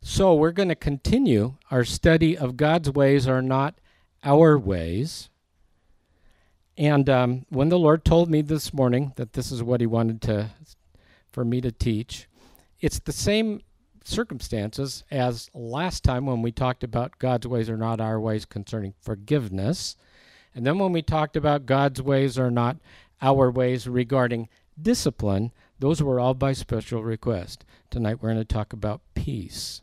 So we're going to continue our study of God's ways are not our ways. And when the Lord told me this morning that this is what he wanted for me to teach, it's the same circumstances as last time when we talked about God's ways are not our ways concerning forgiveness. And then when we talked about God's ways are not our ways regarding discipline, those were all by special request. Tonight we're going to talk about peace.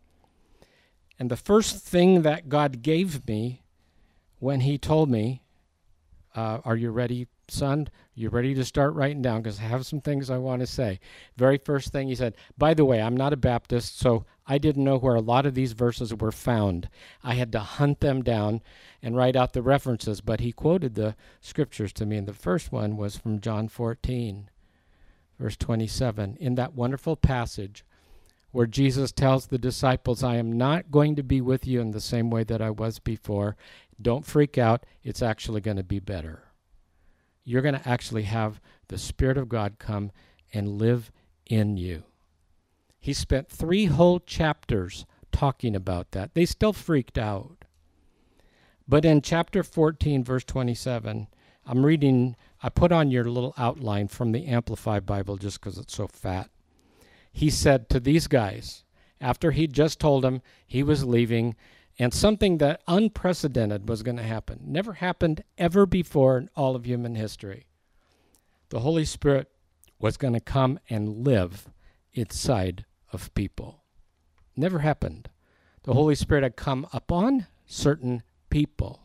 And the first thing that God gave me when he told me, are you ready, son? You ready to start writing down? Because I have some things I want to say. Very first thing he said, by the way, I'm not a Baptist, so I didn't know where a lot of these verses were found. I had to hunt them down and write out the references, but he quoted the scriptures to me, and the first one was from John 14, verse 27, in that wonderful passage where Jesus tells the disciples, I am not going to be with you in the same way that I was before. Don't freak out. It's actually going to be better. You're going to actually have the Spirit of God come and live in you. He spent 3 whole chapters talking about that. They still freaked out. But in chapter 14, verse 27, I'm reading, I put on your little outline from the Amplified Bible just because it's so fat. He said to these guys, after he'd just told them he was leaving, and something that unprecedented was going to happen. Never happened ever before in all of human history. The Holy Spirit was going to come and live inside of people. Never happened. The Holy Spirit had come upon certain people.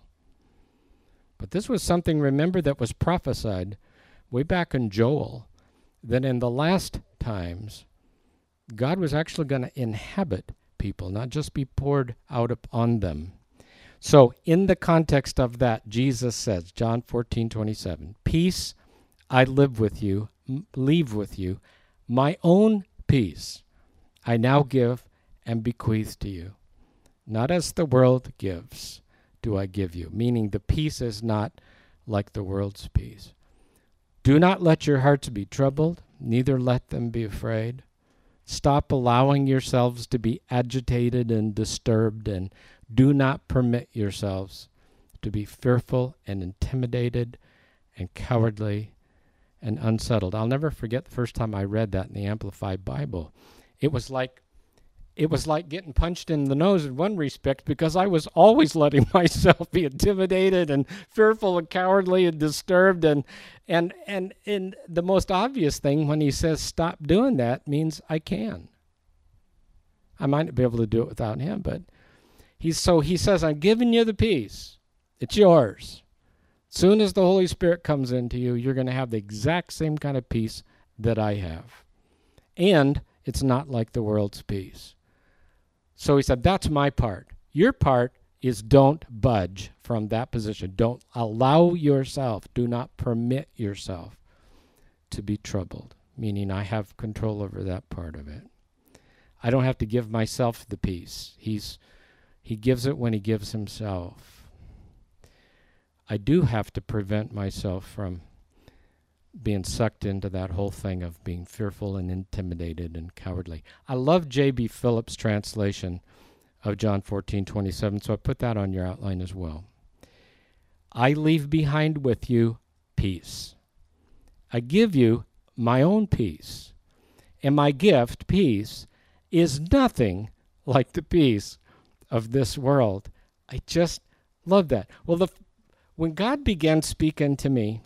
But this was something, remember, that was prophesied way back in Joel, that in the last times, God was actually going to inhabit people, not just be poured out upon them. So in the context of that, Jesus says, John 14:27, peace I leave with you, my own peace I now give and bequeath to you. Not as the world gives do I give you, meaning the peace is not like the world's peace. Do not let your hearts be troubled, neither let them be afraid. Stop allowing yourselves to be agitated and disturbed, and do not permit yourselves to be fearful and intimidated and cowardly and unsettled. I'll never forget the first time I read that in the Amplified Bible. It was like getting punched in the nose in one respect, because I was always letting myself be intimidated and fearful and cowardly and disturbed. And the most obvious thing when he says stop doing that means I can. I might not be able to do it without him, but he says, I'm giving you the peace. It's yours. Soon as the Holy Spirit comes into you, you're going to have the exact same kind of peace that I have. And it's not like the world's peace. So he said, that's my part. Your part is don't budge from that position. Don't allow yourself, do not permit yourself to be troubled, meaning I have control over that part of it. I don't have to give myself the peace. He gives it when he gives himself. I do have to prevent myself from being sucked into that whole thing of being fearful and intimidated and cowardly. I love J.B. Phillips' translation of John 14:27, so I put that on your outline as well. I leave behind with you peace. I give you my own peace. And my gift, peace, is nothing like the peace of this world. I just love that. Well, when God began speaking to me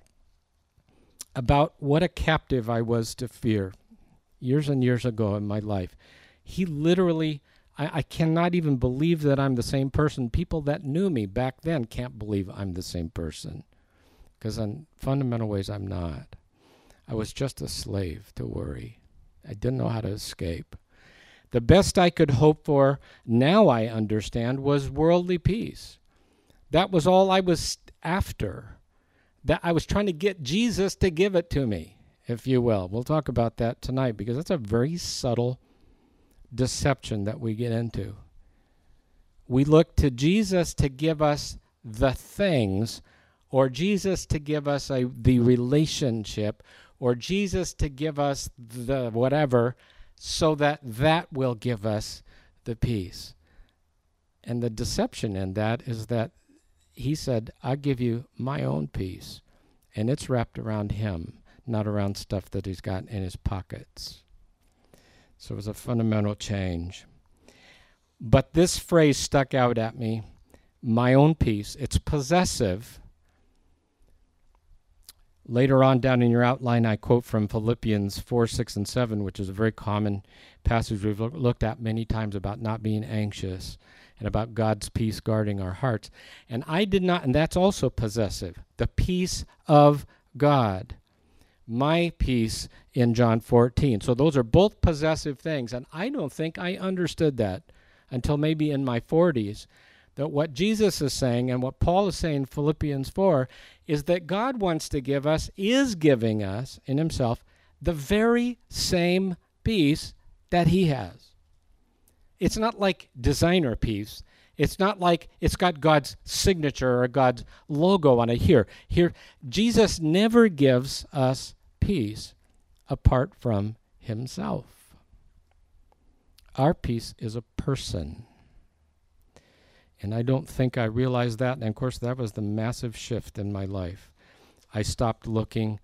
about what a captive I was to fear years and years ago in my life, he literally, I cannot even believe that I'm the same person. People that knew me back then can't believe I'm the same person, because in fundamental ways I'm not. I was just a slave to worry. I didn't know how to escape. The best I could hope for, now I understand, was worldly peace. That was all I was after. That I was trying to get Jesus to give it to me, if you will. We'll talk about that tonight, because that's a very subtle deception that we get into. We look to Jesus to give us the things, or Jesus to give us the relationship, or Jesus to give us the whatever, so that will give us the peace. And the deception in that is that he said, I'll give you my own peace. And it's wrapped around him, not around stuff that he's got in his pockets. So it was a fundamental change. But this phrase stuck out at me, my own peace. It's possessive. Later on down in your outline, I quote from Philippians 4, 6, and 7, which is a very common passage we've looked at many times about not being anxious and about God's peace guarding our hearts. And I did not, and that's also possessive, the peace of God. My peace in John 14. So those are both possessive things, and I don't think I understood that until maybe in my 40s, that what Jesus is saying and what Paul is saying in Philippians 4 is that God wants to give us, is giving us in himself, the very same peace that he has. It's not like designer peace. It's not like it's got God's signature or God's logo on it. Here, Jesus never gives us peace apart from himself. Our peace is a person. And I don't think I realized that. And of course, that was the massive shift in my life. I stopped looking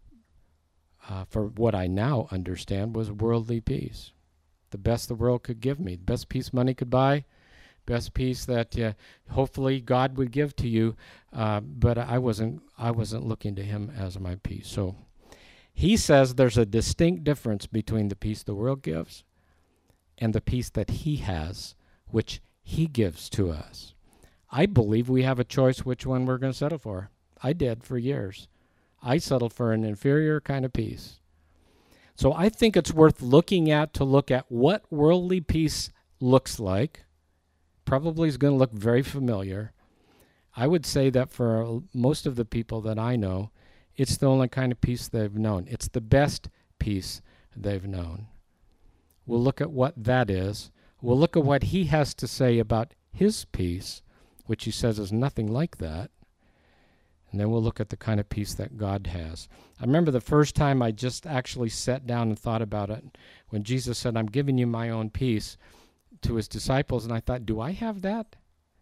for what I now understand was worldly peace. The best the world could give me, the best peace money could buy, best peace that hopefully God would give to you. But I wasn't looking to him as my peace. So he says there's a distinct difference between the peace the world gives and the peace that he has, which he gives to us. I believe we have a choice which one we're going to settle for. I did for years. I settled for an inferior kind of peace. So I think it's worth looking at to look at what worldly peace looks like. Probably is going to look very familiar. I would say that for most of the people that I know, it's the only kind of peace they've known. It's the best peace they've known. We'll look at what that is. We'll look at what he has to say about his peace, which he says is nothing like that. And then we'll look at the kind of peace that God has. I remember the first time I just actually sat down and thought about it, when Jesus said, I'm giving you my own peace to his disciples, and I thought, do I have that?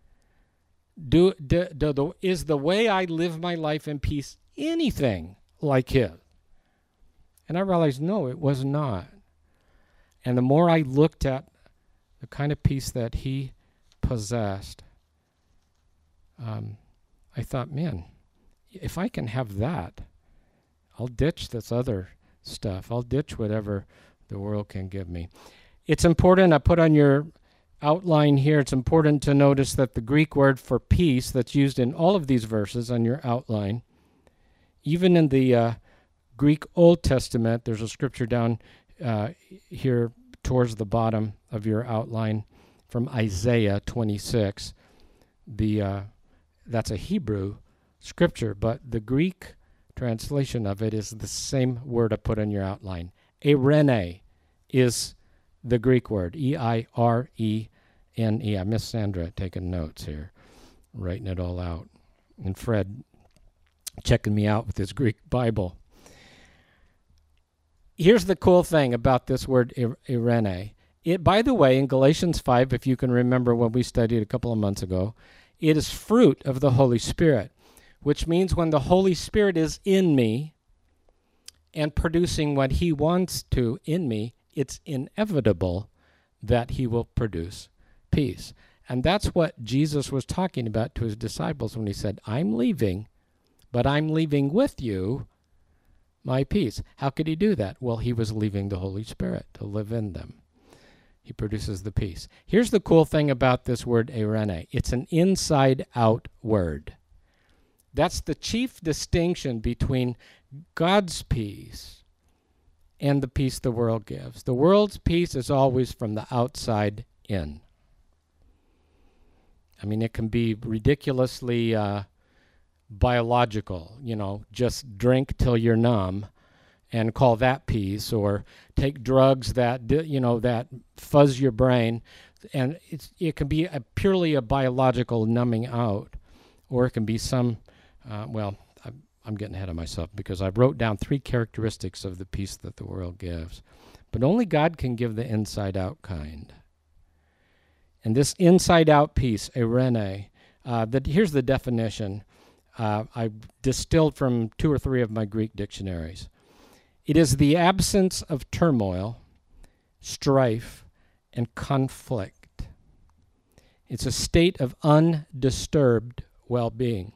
Is the way I live my life in peace anything like his? And I realized, no, it was not. And the more I looked at the kind of peace that he possessed, I thought, man, if I can have that, I'll ditch this other stuff. I'll ditch whatever the world can give me. It's important, I put on your outline here, it's important to notice that the Greek word for peace that's used in all of these verses on your outline, even in the Greek Old Testament, there's a scripture down here towards the bottom of your outline from Isaiah 26. That's a Hebrew scripture, but the Greek translation of it is the same word I put on your outline. Eirene is the Greek word, E-I-R-E-N-E. I miss Sandra taking notes here, writing it all out. And Fred checking me out with his Greek Bible. Here's the cool thing about this word, Eirene. It, by the way, in Galatians 5, if you can remember what we studied a couple of months ago, it is fruit of the Holy Spirit, which means when the Holy Spirit is in me and producing what he wants to in me, it's inevitable that he will produce peace. And that's what Jesus was talking about to his disciples when he said, I'm leaving, but I'm leaving with you my peace. How could he do that? Well, he was leaving the Holy Spirit to live in them. He produces the peace. Here's the cool thing about this word eirene. It's an inside-out word. That's the chief distinction between God's peace and the peace the world gives. The world's peace is always from the outside in. I mean, it can be ridiculously biological, just drink till you're numb and call that peace, or take drugs that, that fuzz your brain. And it can be purely a biological numbing out, or it can be some, I'm getting ahead of myself because I wrote down 3 characteristics of the peace that the world gives. But only God can give the inside-out kind. And this inside-out peace, eirene, here's the definition. I distilled from 2 or 3 of my Greek dictionaries. It is the absence of turmoil, strife, and conflict. It's a state of undisturbed well-being.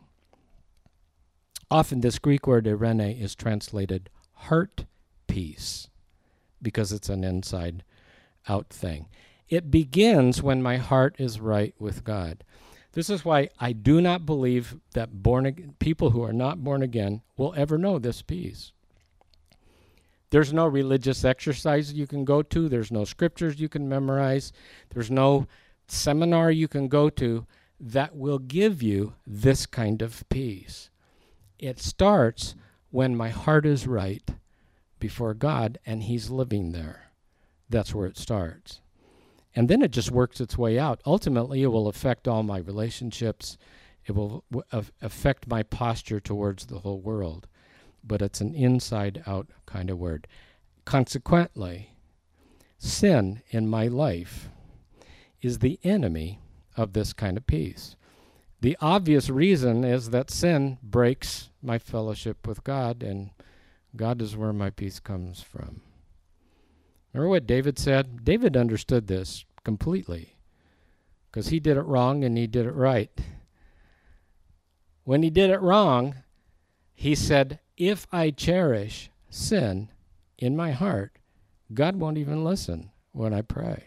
Often this Greek word eirene is translated heart peace because it's an inside-out thing. It begins when my heart is right with God. This is why I do not believe that people who are not born again will ever know this peace. There's no religious exercise you can go to. There's no scriptures you can memorize. There's no seminar you can go to that will give you this kind of peace. It starts when my heart is right before God and He's living there. That's where it starts. And then it just works its way out. Ultimately, it will affect all my relationships. It will affect my posture towards the whole world. But it's an inside-out kind of word. Consequently, sin in my life is the enemy of this kind of peace. The obvious reason is that sin breaks my fellowship with God, and God is where my peace comes from. Remember what David said? David understood this completely because he did it wrong and he did it right. When he did it wrong, he said, if I cherish sin in my heart, God won't even listen when I pray.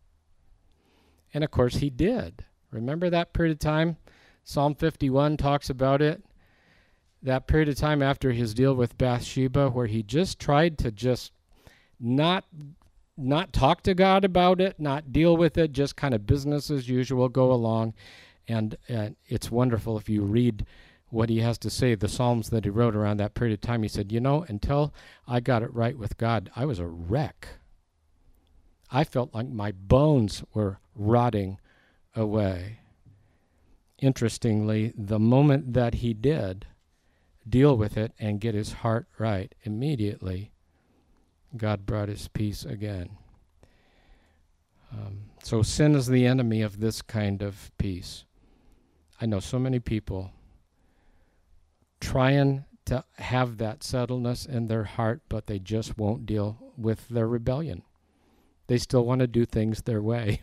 And of course he did. Remember that period of time? Psalm 51 talks about it. That period of time after his deal with Bathsheba where he just tried to just not talk to God about it, not deal with it, just kind of business as usual, go along. And it's wonderful if you read what he has to say, the Psalms that he wrote around that period of time. He said, until I got it right with God, I was a wreck. I felt like my bones were rotting away. Interestingly, the moment that he did deal with it and get his heart right, immediately God brought his peace again. So sin is the enemy of this kind of peace. I know so many people trying to have that settledness in their heart, but they just won't deal with their rebellion. They still want to do things their way.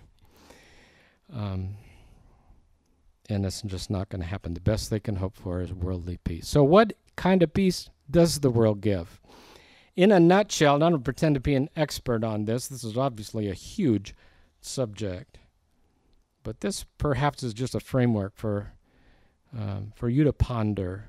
And it's just not going to happen. The best they can hope for is worldly peace. So what kind of peace does the world give? In a nutshell, and I don't pretend to be an expert on this. This is obviously a huge subject. But this perhaps is just a framework for you to ponder.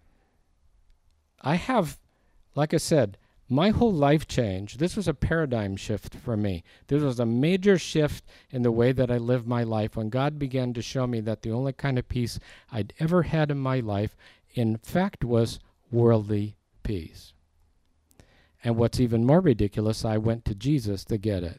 I have, like I said, my whole life changed. This was a paradigm shift for me. This was a major shift in the way that I live my life when God began to show me that the only kind of peace I'd ever had in my life, in fact, was worldly peace. And what's even more ridiculous, I went to Jesus to get it.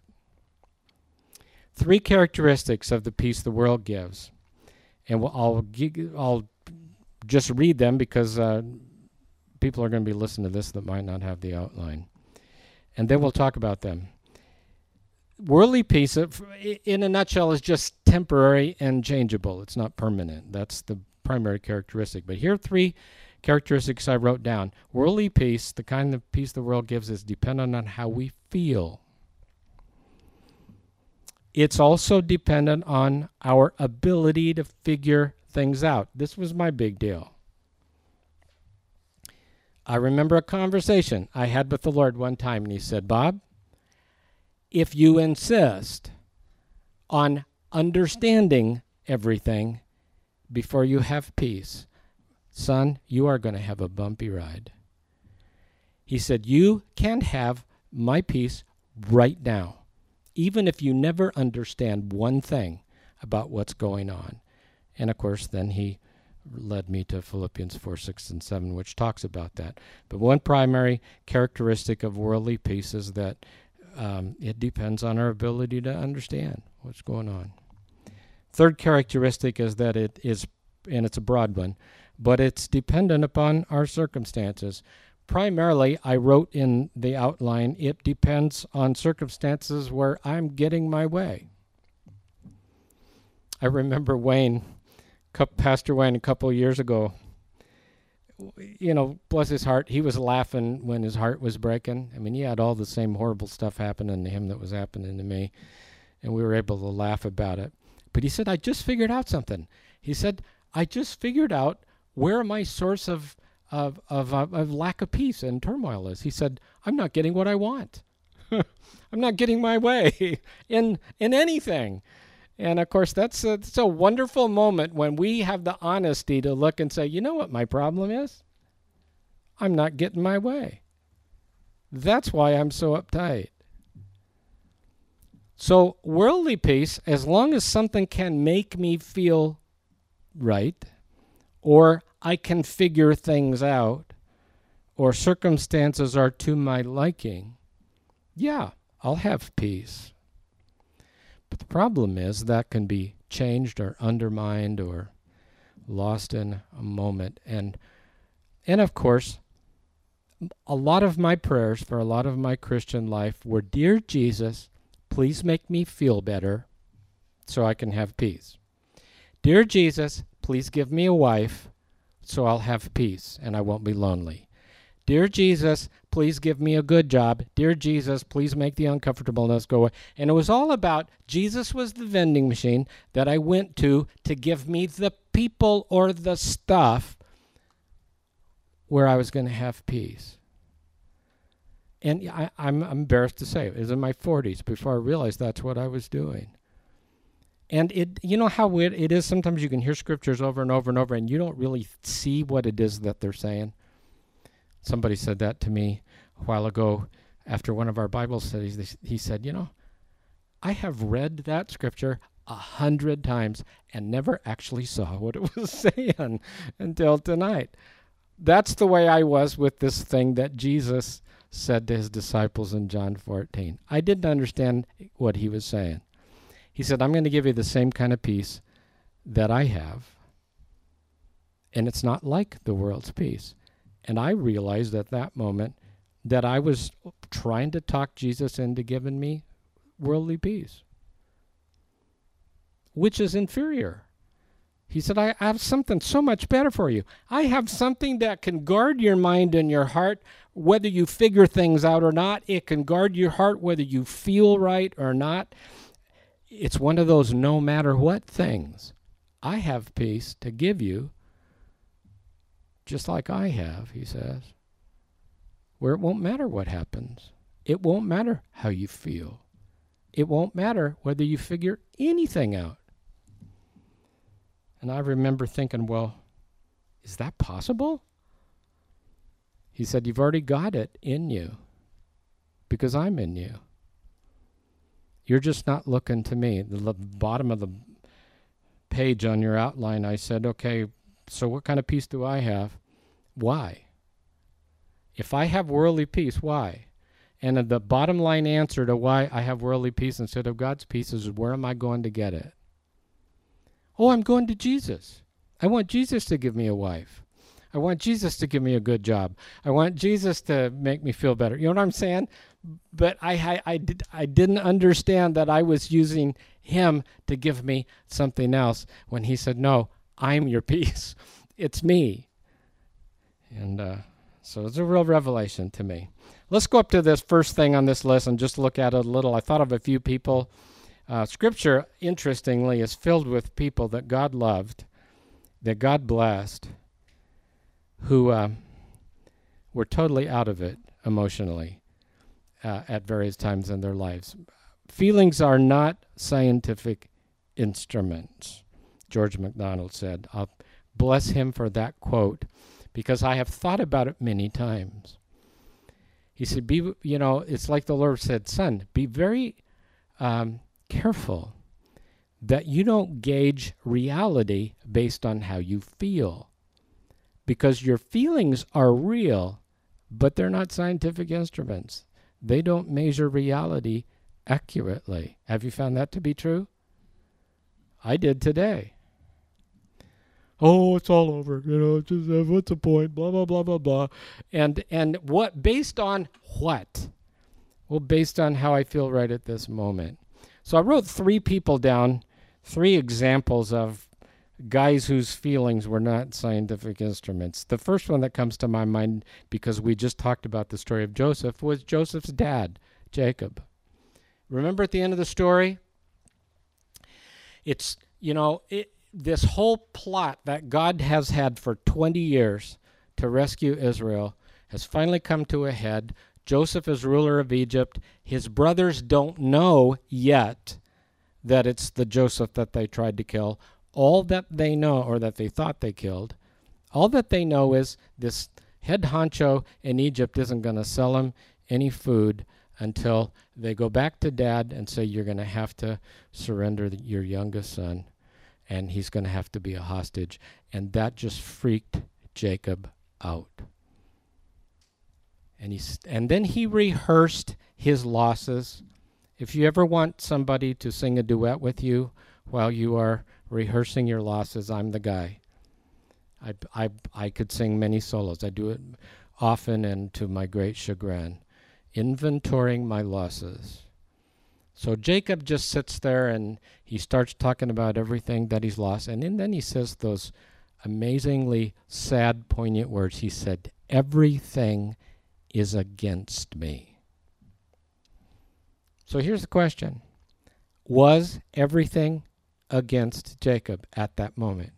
3 characteristics of the peace the world gives. And I'll just read them because people are going to be listening to this that might not have the outline. And then we'll talk about them. Worldly peace, in a nutshell, is just temporary and changeable. It's not permanent. That's the primary characteristic. But here are 3 characteristics I wrote down. Worldly peace, the kind of peace the world gives, is dependent on how we feel. It's also dependent on our ability to figure things out. This was my big deal. I remember a conversation I had with the Lord one time, and he said, Bob, if you insist on understanding everything before you have peace, son, you are going to have a bumpy ride. He said, you can have my peace right now, even if you never understand one thing about what's going on. And of course, then he led me to Philippians 4, 6, and 7, which talks about that. But one primary characteristic of worldly peace is that it depends on our ability to understand what's going on. Third characteristic is that it is, and it's a broad one, but it's dependent upon our circumstances. Primarily, I wrote in the outline, it depends on circumstances where I'm getting my way. I remember Pastor Wayne, a couple of years ago, bless his heart, he was laughing when his heart was breaking. I mean, he had all the same horrible stuff happening to him that was happening to me, and we were able to laugh about it. But he said, I just figured out something. He said, I just figured out where my source of lack of peace and turmoil is. He said, I'm not getting what I want. I'm not getting my way in anything. And of course, that's a wonderful moment when we have the honesty to look and say, you know what my problem is? I'm not getting my way. That's why I'm so uptight. So worldly peace, as long as something can make me feel right, or I can figure things out, or circumstances are to my liking, yeah, I'll have peace. But the problem is that can be changed or undermined or lost in a moment. And of course, a lot of my prayers for a lot of my Christian life were, Dear Jesus, please make me feel better so I can have peace. Dear Jesus, please give me a wife so I'll have peace and I won't be lonely. Dear Jesus, please give me a good job. Dear Jesus, please make the uncomfortableness go away. And it was all about Jesus was the vending machine that I went to give me the people or the stuff where I was going to have peace. And I'm embarrassed to say, it was in my 40s before I realized that's what I was doing. And you know how weird it is? Sometimes you can hear scriptures over and over and over, and you don't really see what it is that they're saying. Somebody said that to me a while ago after one of our Bible studies. He said, I have read that scripture 100 times and never actually saw what it was saying until tonight. That's the way I was with this thing that Jesus said to his disciples in John 14. I didn't understand what he was saying. He said, I'm going to give you the same kind of peace that I have, and it's not like the world's peace. And I realized at that moment that I was trying to talk Jesus into giving me worldly peace, which is inferior. He said, I have something so much better for you. I have something that can guard your mind and your heart, whether you figure things out or not. It can guard your heart whether you feel right or not. It's one of those no matter what things. I have peace to give you, just like I have, he says, where it won't matter what happens. It won't matter how you feel. It won't matter whether you figure anything out. And I remember thinking, well, is that possible? He said, you've already got it in you because I'm in you. You're just not looking to me. The bottom of the page on your outline, I said, okay, so what kind of peace do I have? Why? If I have worldly peace, why? And the bottom line answer to why I have worldly peace instead of God's peace is, where am I going to get it? Oh, I'm going to Jesus. I want Jesus to give me a wife. I want Jesus to give me a good job. I want Jesus to make me feel better. You know what I'm saying? But I didn't understand that I was using him to give me something else when he said, no, I'm your peace. It's me. And so it's a real revelation to me. Let's go up to this first thing on this list and just look at it a little. I thought of a few people. Scripture, interestingly, is filled with people that God loved, that God blessed, who were totally out of it emotionally at various times in their lives. Feelings are not scientific instruments, George MacDonald said. I'll bless him for that quote, because I have thought about it many times. He said, it's like the Lord said, son, be very careful that you don't gauge reality based on how you feel, because your feelings are real, but they're not scientific instruments. They don't measure reality accurately. Have you found that to be true? I did today. Oh, it's all over. Just what's the point? Blah, blah, blah, blah, blah. And what, based on what? Well, based on how I feel right at this moment. So I wrote 3 people down, three examples of guys whose feelings were not scientific instruments. The first one that comes to my mind, because we just talked about the story of Joseph, was Joseph's dad, Jacob. Remember at the end of the story? It's, this whole plot that God has had for 20 years to rescue Israel has finally come to a head. Joseph is ruler of Egypt. His brothers don't know yet that it's the Joseph that they tried to kill. All that they know, or that they thought they killed, all that they know is this head honcho in Egypt isn't going to sell him any food until they go back to dad and say, you're going to have to surrender your youngest son, and he's going to have to be a hostage. And that just freaked Jacob out. And then he rehearsed his losses. If you ever want somebody to sing a duet with you while you are rehearsing your losses, I'm the guy. I could sing many solos. I do it often and to my great chagrin. Inventorying my losses. So Jacob just sits there and he starts talking about everything that he's lost. And then he says those amazingly sad, poignant words. He said, everything is against me. So here's the question. Was everything against Jacob at that moment?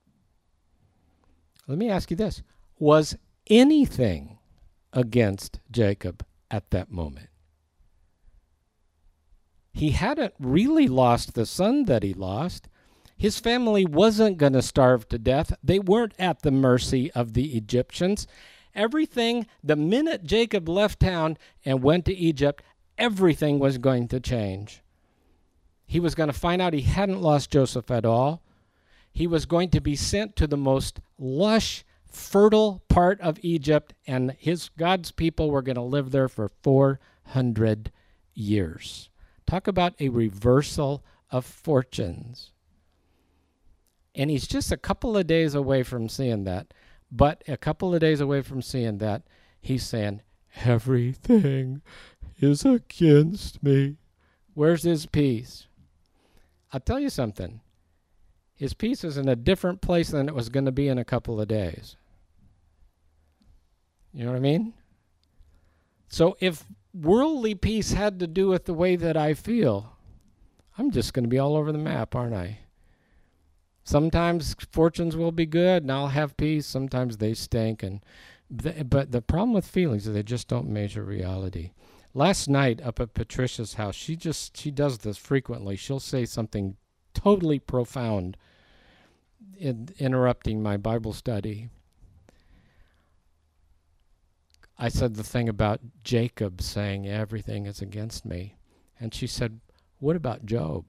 Let me ask you this. Was anything against Jacob at that moment? He hadn't really lost the son that he lost. His family wasn't going to starve to death. They weren't at the mercy of the Egyptians. Everything, the minute Jacob left town and went to Egypt, everything was going to change. He was going to find out he hadn't lost Joseph at all. He was going to be sent to the most lush, fertile part of Egypt, and God's people were going to live there for 400 years. Talk about a reversal of fortunes. And he's just a couple of days away from seeing that. But a couple of days away from seeing that, he's saying, everything is against me. Where's his peace? I'll tell you something. His peace is in a different place than it was going to be in a couple of days. You know what I mean? So if worldly peace had to do with the way that I feel, I'm just going to be all over the map, aren't I? Sometimes fortunes will be good and I'll have peace. Sometimes they stink. But the problem with feelings is they just don't measure reality. Last night up at Patricia's house, she does this frequently. She'll say something totally profound, interrupting my Bible study. I said the thing about Jacob saying everything is against me. And she said, what about Job?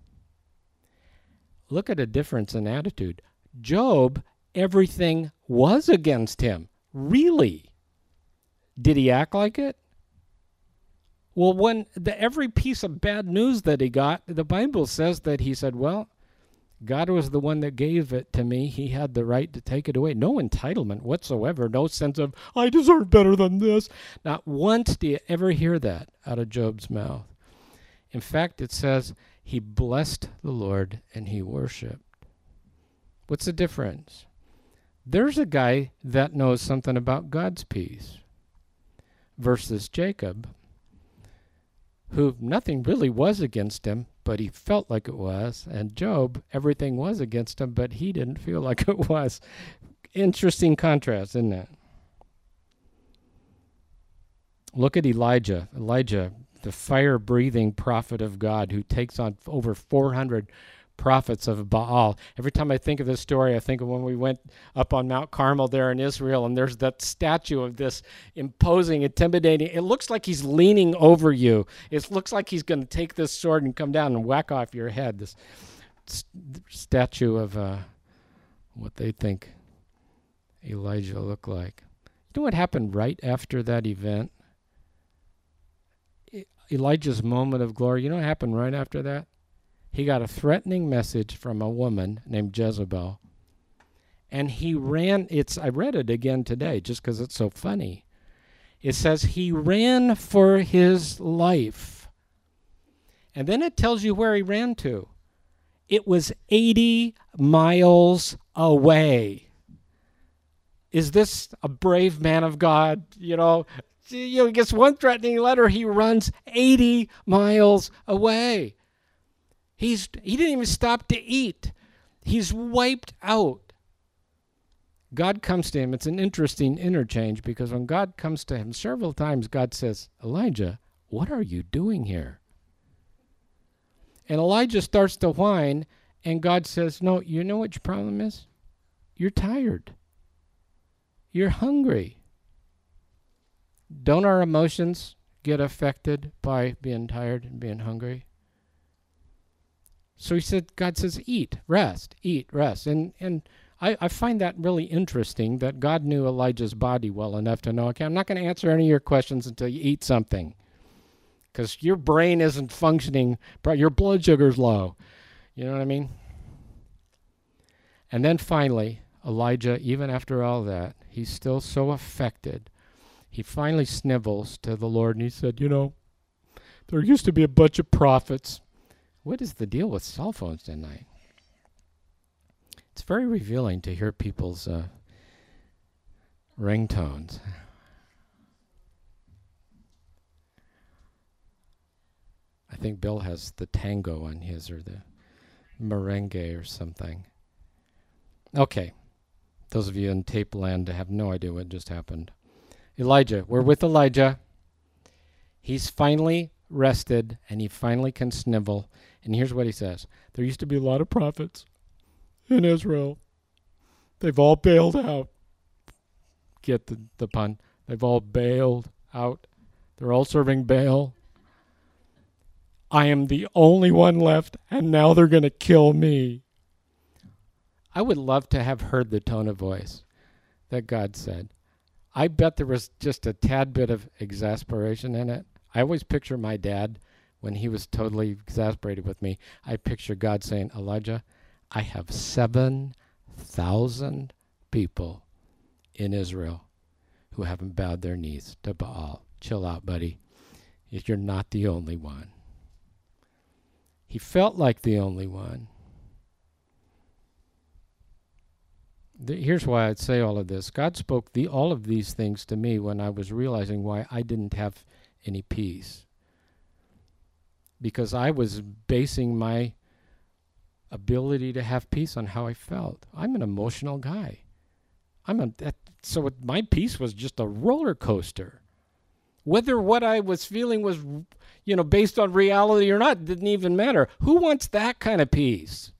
Look at a difference in attitude. Job, everything was against him. Really? Did he act like it? Well, when every piece of bad news that he got, the Bible says that he said, well, God was the one that gave it to me. He had the right to take it away. No entitlement whatsoever. No sense of, I deserve better than this. Not once do you ever hear that out of Job's mouth. In fact, it says he blessed the Lord and he worshiped. What's the difference? There's a guy that knows something about God's peace versus Jacob, who nothing really was against him, but he felt like it was. And Job, everything was against him, but he didn't feel like it was. Interesting contrast, isn't it? Look at Elijah. Elijah, the fire-breathing prophet of God who takes on over 400 prophets of Baal. Every time I think of this story, I think of when we went up on Mount Carmel there in Israel, and there's that statue of this imposing, intimidating. It looks like he's leaning over you. It looks like he's going to take this sword and come down and whack off your head. This statue of what they think Elijah looked like. You know what happened right after that event? Elijah's moment of glory. You know what happened right after that? He got a threatening message from a woman named Jezebel. And he ran. I read it again today just because it's so funny. It says he ran for his life. And then it tells you where he ran to. It was 80 miles away. Is this a brave man of God? He gets one threatening letter, he runs 80 miles away. He didn't even stop to eat. He's wiped out. God comes to him. It's an interesting interchange, because when God comes to him several times, God says, Elijah, what are you doing here? And Elijah starts to whine, and God says, no, you know what your problem is? You're tired. You're hungry. Don't our emotions get affected by being tired and being hungry? So God says, eat, rest. And I find that really interesting, that God knew Elijah's body well enough to know, okay, I'm not going to answer any of your questions until you eat something, because your brain isn't functioning, your blood sugar's low. You know what I mean? And then finally, Elijah, even after all that, he's still so affected. He finally snivels to the Lord, and he said, there used to be a bunch of prophets. What is the deal with cell phones tonight? It's very revealing to hear people's ringtones. I think Bill has the tango on his, or the merengue or something. Okay. Those of you in tape land have no idea what just happened. Elijah. We're with Elijah. He's finally rested, and he finally can snivel. And here's what he says. There used to be a lot of prophets in Israel. They've all bailed out. Get the pun. They've all bailed out. They're all serving Baal. I am the only one left, and now they're going to kill me. I would love to have heard the tone of voice that God said. I bet there was just a tad bit of exasperation in it. I always picture my dad when he was totally exasperated with me. I picture God saying, Elijah, I have 7,000 people in Israel who haven't bowed their knees to Baal. Chill out, buddy. You're not the only one. He felt like the only one. Here's why I'd say all of this. God spoke all of these things to me when I was realizing why I didn't have any peace. Because I was basing my ability to have peace on how I felt. I'm an emotional guy. So my peace was just a roller coaster. Whether what I was feeling was, based on reality or not, didn't even matter. Who wants that kind of peace?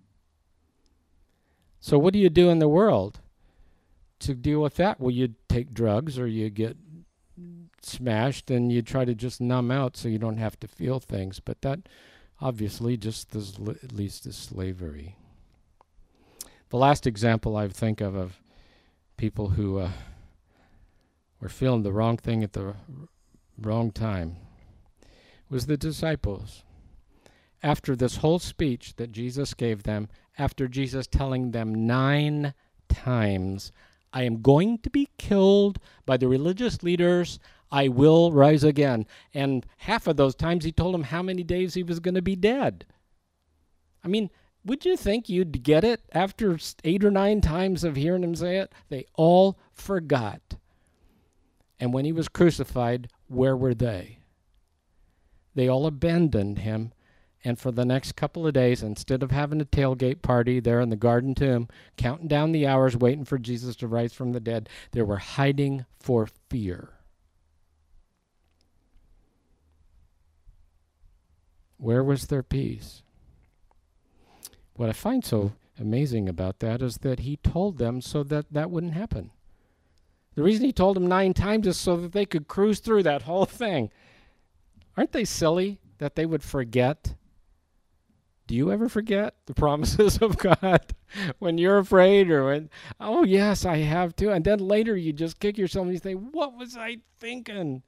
So what do you do in the world to deal with that? Well, you take drugs, or you get smashed, and you try to just numb out so you don't have to feel things. But that obviously just leads to slavery. The last example I think of people who were feeling the wrong thing at the wrong time was the disciples. After this whole speech that Jesus gave them, after Jesus telling them 9 times, I am going to be killed by the religious leaders, I will rise again. And half of those times he told them how many days he was going to be dead. I mean, would you think you'd get it after 8 or 9 times of hearing him say it? They all forgot. And when he was crucified, where were they? They all abandoned him. And for the next couple of days, instead of having a tailgate party there in the Garden Tomb, counting down the hours, waiting for Jesus to rise from the dead, they were hiding for fear. Where was their peace? What I find so amazing about that is that he told them so that that wouldn't happen. The reason he told them 9 times is so that they could cruise through that whole thing. Aren't they silly that they would forget? Do you ever forget the promises of God when you're afraid, or when, oh yes, I have to, and then later you just kick yourself and you think, what was I thinking?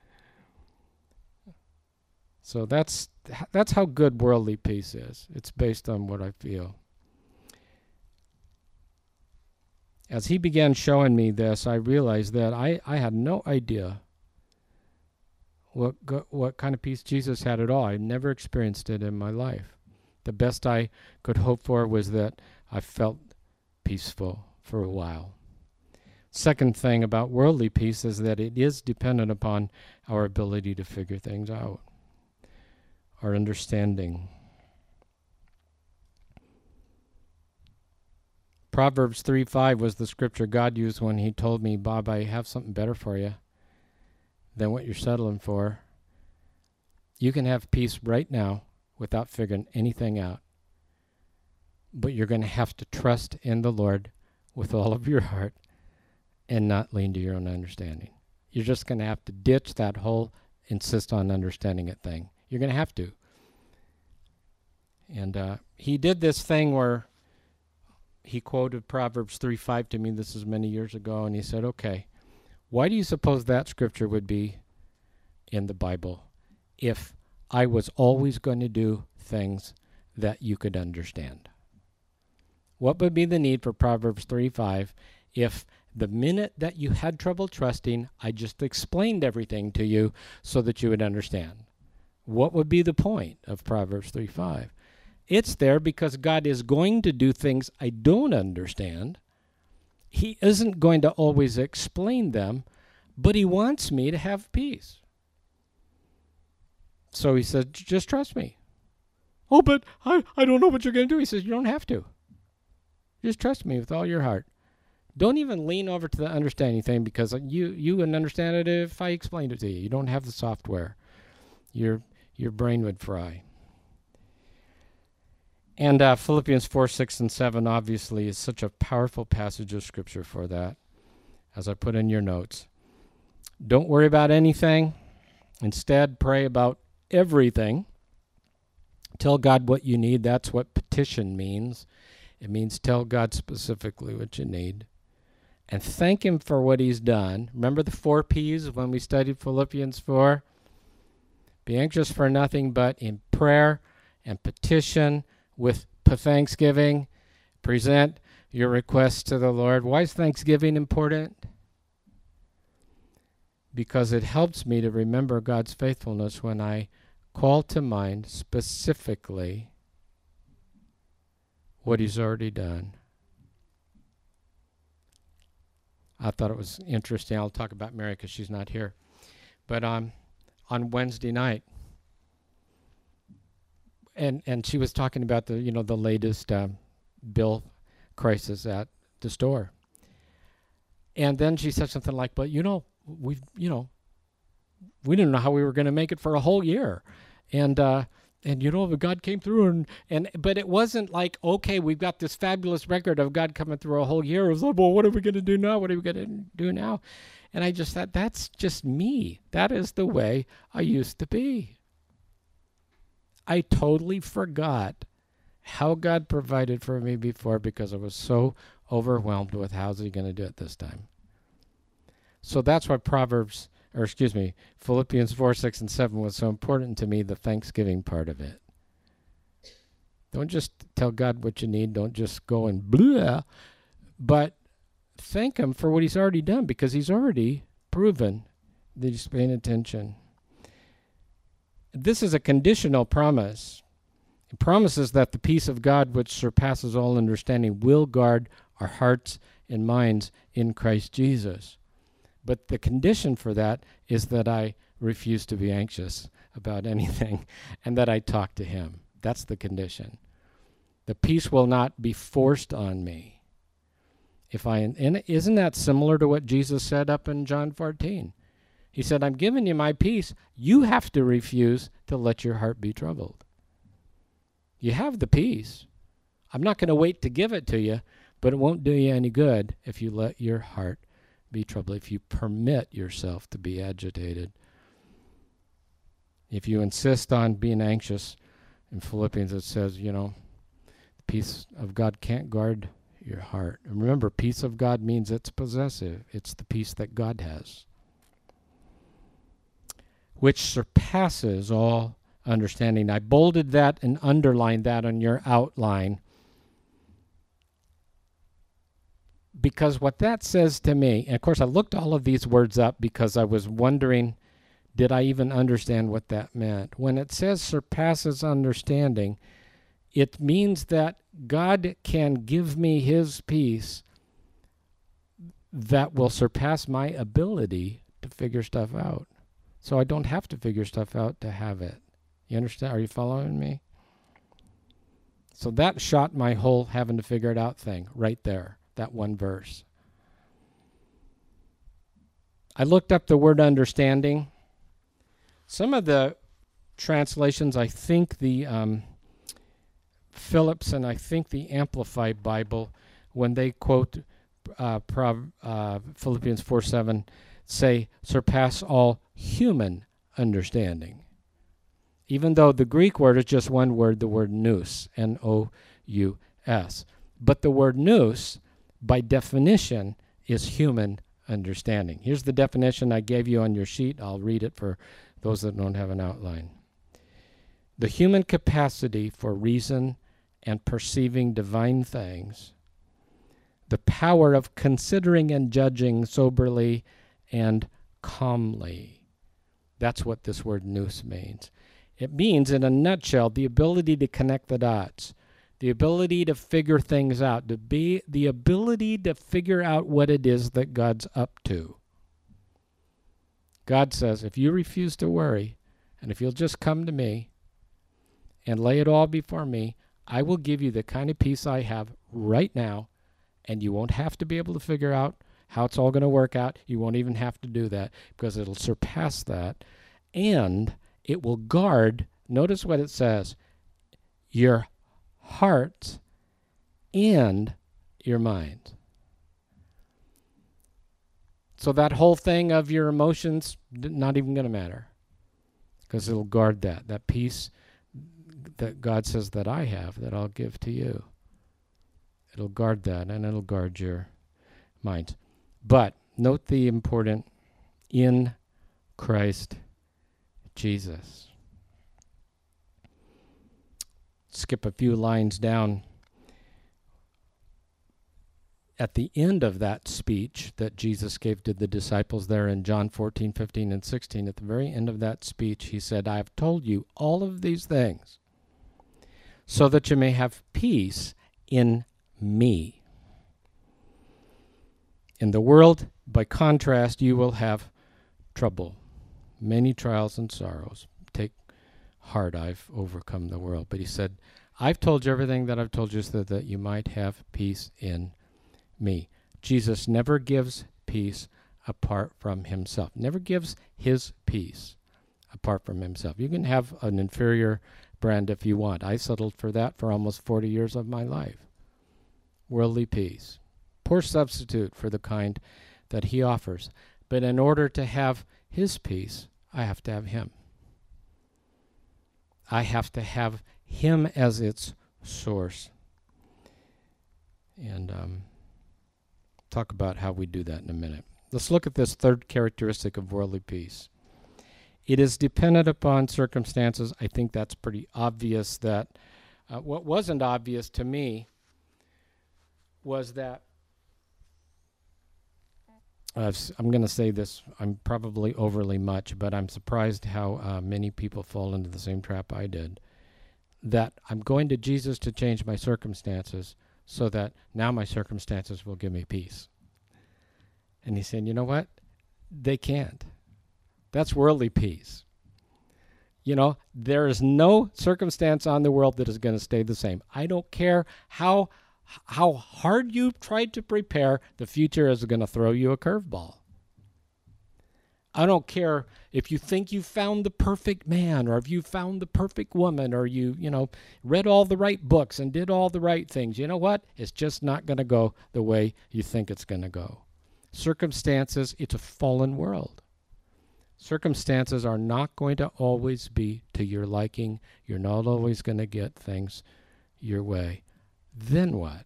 So that's how good worldly peace is. It's based on what I feel. As he began showing me this, I realized that I had no idea what kind of peace Jesus had at all. I never experienced it in my life. The best I could hope for was that I felt peaceful for a while. Second thing about worldly peace is that it is dependent upon our ability to figure things out, our understanding. Proverbs 3:5 was the scripture God used when he told me, Bob, I have something better for you than what you're settling for. You can have peace right now without figuring anything out. But you're going to have to trust in the Lord with all of your heart and not lean to your own understanding. You're just going to have to ditch that whole insist on understanding it thing. You're going to have to. And he did this thing where he quoted Proverbs 3:5 to me. This is many years ago. And he said, okay, why do you suppose that scripture would be in the Bible if I was always going to do things that you could understand? What would be the need for Proverbs 3:5 if the minute that you had trouble trusting, I just explained everything to you so that you would understand? What would be the point of Proverbs 3:5? It's there because God is going to do things I don't understand. He isn't going to always explain them, but he wants me to have peace. So he said, just trust me. Oh, but I don't know what you're going to do. He says, you don't have to. Just trust me with all your heart. Don't even lean over to the understanding thing because you wouldn't understand it if I explained it to you. You don't have the software. Your brain would fry. And Philippians 4:6 and 7 obviously is such a powerful passage of Scripture for that, as I put in your notes. Don't worry about anything. Instead, pray about everything. Tell God what you need. That's what petition means. It means tell God specifically what you need. And thank him for what he's done. Remember the 4 P's when we studied Philippians 4? Be anxious for nothing but in prayer and petition with thanksgiving. Present your requests to the Lord. Why is thanksgiving important? Because it helps me to remember God's faithfulness when I call to mind specifically what he's already done. I thought it was interesting. I'll talk about Mary because she's not here. But on Wednesday night, and she was talking about the latest bill crisis at the store. And then she said something like, but we didn't know how we were going to make it for a whole year. And God came through but it wasn't like, okay, we've got this fabulous record of God coming through a whole year. It was like, well, what are we going to do now? What are we going to do now? And I just thought, that's just me. That is the way I used to be. I totally forgot how God provided for me before because I was so overwhelmed with how's he going to do it this time. So that's why Philippians 4:6 and 7 was so important to me, the thanksgiving part of it. Don't just tell God what you need. Don't just go and blah, but thank him for what he's already done because he's already proven that he's paying attention. This is a conditional promise. It promises that the peace of God, which surpasses all understanding, will guard our hearts and minds in Christ Jesus. But the condition for that is that I refuse to be anxious about anything and that I talk to him. That's the condition. The peace will not be forced on me. Isn't that similar to what Jesus said up in John 14? He said, I'm giving you my peace. You have to refuse to let your heart be troubled. You have the peace. I'm not going to wait to give it to you, but it won't do you any good if you let your heart be troubled, if you permit yourself to be agitated. If you insist on being anxious, in Philippians it says, the peace of God can't guard your heart. And remember, peace of God means it's possessive. It's the peace that God has, which surpasses all understanding. I bolded that and underlined that on your outline because what that says to me, and of course I looked all of these words up because I was wondering, did I even understand what that meant? When it says surpasses understanding, It means that God can give me his peace that will surpass my ability to figure stuff out. So I don't have to figure stuff out to have it. You understand? Are you following me? So that shot my whole having to figure it out thing right there, that one verse. I looked up the word understanding. Some of the translations, I think the Phillips and I think the Amplified Bible, when they quote Philippians 4:7, say, surpass all human understanding. Even though the Greek word is just one word, the word nous, N-O-U-S. But the word nous, by definition, is human understanding. Here's the definition I gave you on your sheet. I'll read it for those that don't have an outline. The human capacity for reason and perceiving divine things, the power of considering and judging soberly and calmly. That's what this word nous means. It means, in a nutshell, the ability to connect the dots, the ability to figure things out, the ability to figure out what it is that God's up to. God says, if you refuse to worry, and if you'll just come to me and lay it all before me, I will give you the kind of peace I have right now, and you won't have to be able to figure out how it's all going to work out. You won't even have to do that, because it'll surpass that. And it will guard, notice what it says, your heart and your mind. So that whole thing of your emotions, not even going to matter, because it'll guard that peace that God says that I have, that I'll give to you. It'll guard that, and it'll guard your mind. But note the important in Christ Jesus. Skip a few lines down. At the end of that speech that Jesus gave to the disciples there in John 14, 15, and 16, at the very end of that speech, he said, I have told you all of these things so that you may have peace in me. In the world, by contrast, you will have trouble, many trials and sorrows. Take heart, I've overcome the world. But he said, I've told you everything that I've told you so that you might have peace in me. Jesus never gives peace apart from himself. Never gives his peace apart from himself. You can have an inferior brand if you want. I settled for that for almost 40 years of my life. Worldly peace. Poor substitute for the kind that he offers. But in order to have his peace, I have to have him. I have to have him as its source. And talk about how we do that in a minute. Let's look at this third characteristic of worldly peace. It is dependent upon circumstances. I think that's pretty obvious. That what wasn't obvious to me was that I'm going to say this, I'm probably overly much, but I'm surprised how many people fall into the same trap I did. That I'm going to Jesus to change my circumstances so that now my circumstances will give me peace. And he's saying, you know what? They can't. That's worldly peace. You know, there is no circumstance on the world that is going to stay the same. I don't care how hard you tried to prepare, the future is going to throw you a curveball. I don't care if you think you found the perfect man, or if you found the perfect woman, or you read all the right books and did all the right things. You know what? It's just not going to go the way you think it's going to go. Circumstances, it's a fallen world. Circumstances are not going to always be to your liking. You're not always going to get things your way. Then what?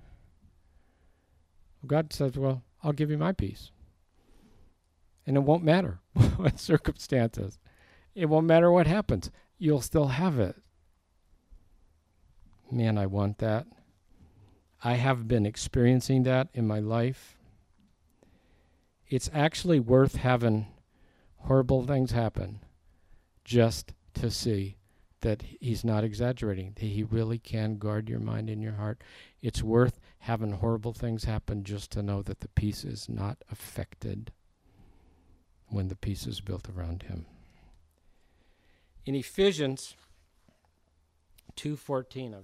God says, well, I'll give you my peace. And it won't matter what circumstances. It won't matter what happens. You'll still have it. Man, I want that. I have been experiencing that in my life. It's actually worth having horrible things happen just to see that he's not exaggerating, that he really can guard your mind and your heart. It's worth having horrible things happen just to know that the peace is not affected when the peace is built around him. In Ephesians 2:14,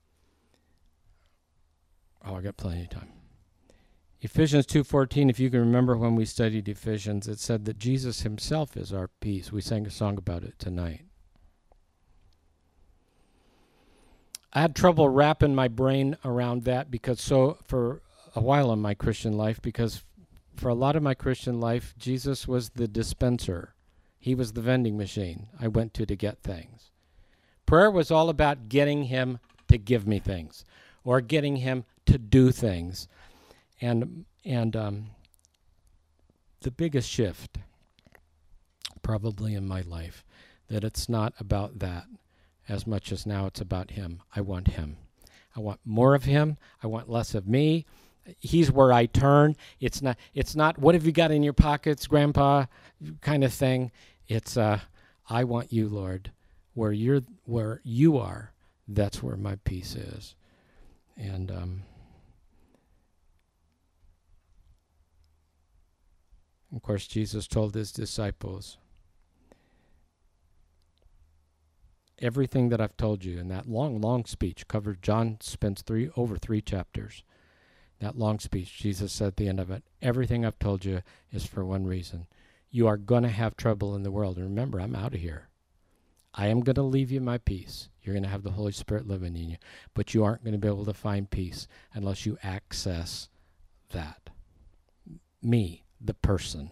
I got plenty of time. Ephesians 2:14, if you can remember when we studied Ephesians, it said that Jesus himself is our peace. We sang a song about it tonight. I had trouble wrapping my brain around that for a while in my Christian life, because for a lot of my Christian life, Jesus was the dispenser. He was the vending machine I went to get things. Prayer was all about getting him to give me things or getting him to do things. And the biggest shift probably in my life, that it's not about that as much as now it's about him. I want him. I want more of him. I want less of me. He's where I turn. It's not what have you got in your pockets, Grandpa, kind of thing. It's I want you, Lord. Where you are, that's where my peace is. And of course, Jesus told his disciples, everything that I've told you in that long speech covered. John spends over three chapters. That long speech, Jesus said at the end of it, everything I've told you is for one reason. You are going to have trouble in the world. And remember, I'm out of here. I am going to leave you my peace. You're going to have the Holy Spirit living in you. But you aren't going to be able to find peace unless you access that. Me, the person.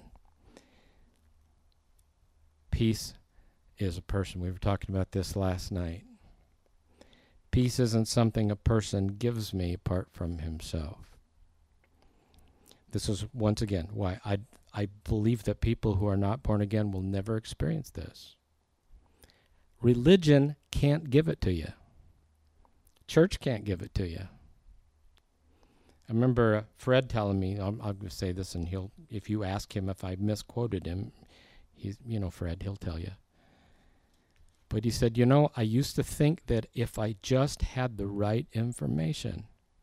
Peace is a person. We were talking about this last night. Peace isn't something a person gives me apart from himself. This is, once again, why I believe that people who are not born again will never experience this. Religion can't give it to you. Church can't give it to you. I remember Fred telling me, I'll say this, and if you ask him if I misquoted him, Fred, he'll tell you. But he said, I used to think that if I just had the right information,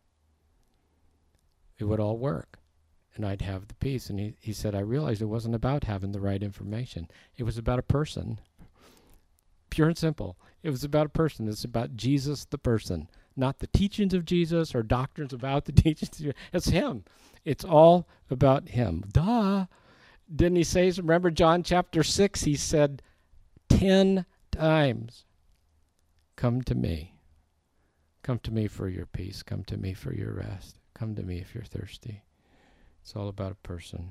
it would all work, and I'd have the peace. And he said, I realized it wasn't about having the right information. It was about a person. Pure and simple. It was about a person. It's about Jesus, the person, not the teachings of Jesus or doctrines about the teachings of Jesus. It's him. It's all about him. Duh. Didn't he say, remember John chapter 6, he said 10 times, come to me. Come to me for your peace. Come to me for your rest. Come to me if you're thirsty. It's all about a person.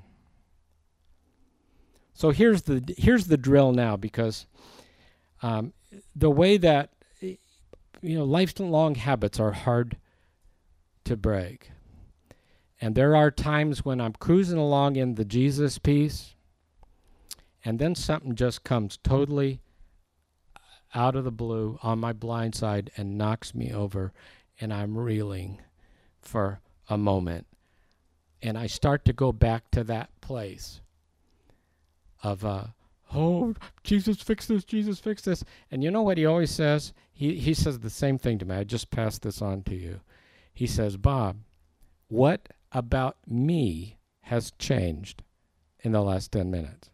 So here's the drill now, because the way that, lifelong habits are hard to break. And there are times when I'm cruising along in the Jesus peace, and then something just comes totally out of the blue on my blind side and knocks me over, and I'm reeling for a moment. And I start to go back to that place of, Jesus, fix this, Jesus, fix this. And you know what he always says? He says the same thing to me. I just passed this on to you. He says, Bob, what about me has changed in the last 10 minutes?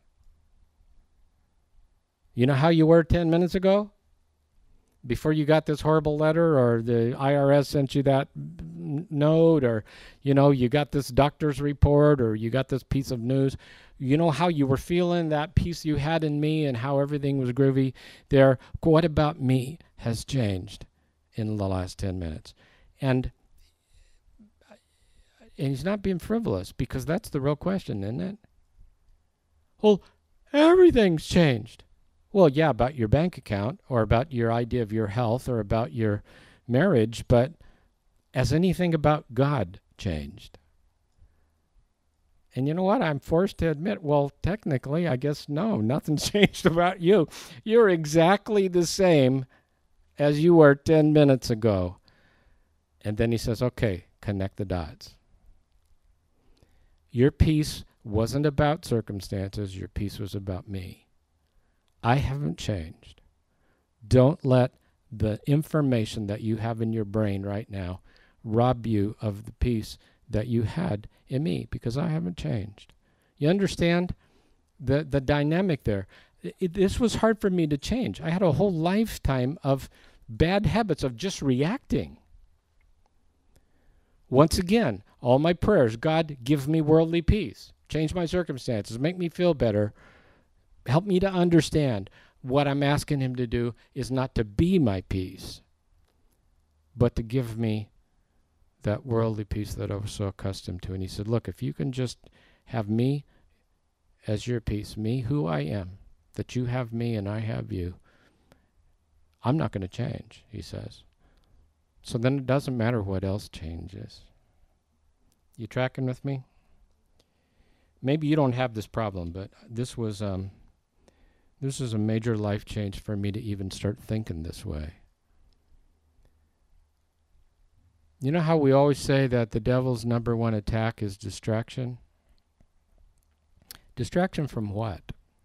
You know how you were 10 minutes ago? Before you got this horrible letter, or the IRS sent you that note, or, you got this doctor's report, or you got this piece of news. You know how you were feeling, that peace you had in me, and how everything was groovy there. What about me has changed in the last 10 minutes? And he's not being frivolous, because that's the real question, isn't it? Well, everything's changed. Well, yeah, about your bank account, or about your idea of your health, or about your marriage, but has anything about God changed? And you know what? I'm forced to admit, well, technically, I guess no, nothing's changed about you. You're exactly the same as you were 10 minutes ago. And then he says, okay, connect the dots. Your peace wasn't about circumstances. Your peace was about me. I haven't changed. Don't let the information that you have in your brain right now rob you of the peace that you had in me, because I haven't changed. You understand the dynamic there? This was hard for me to change. I had a whole lifetime of bad habits of just reacting. Once again, all my prayers, God, give me worldly peace. Change my circumstances. Make me feel better. Help me to understand what I'm asking him to do is not to be my peace, but to give me that worldly peace that I was so accustomed to. And he said, look, if you can just have me as your peace, me who I am, that you have me and I have you, I'm not going to change, he says. So then it doesn't matter what else changes. You tracking with me? Maybe you don't have this problem, but this was a major life change for me to even start thinking this way. You know how we always say that the devil's number one attack is distraction? Distraction from what?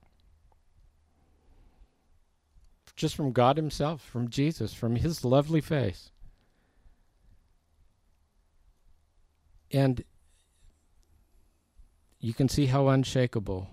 Just from God himself, from Jesus, from his lovely face. And you can see how unshakable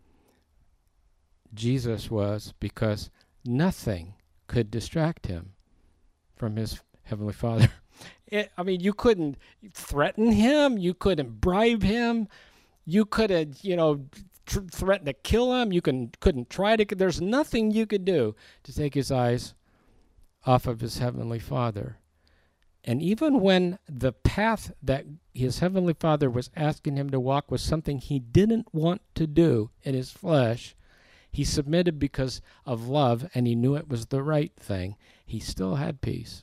Jesus was, because nothing could distract him from his Heavenly Father. You couldn't threaten him. You couldn't bribe him. You couldn't, threaten to kill him. You couldn't try to. There's nothing you could do to take his eyes off of his Heavenly Father. And even when the path that his Heavenly Father was asking him to walk was something he didn't want to do in his flesh, he submitted because of love, and he knew it was the right thing. He still had peace.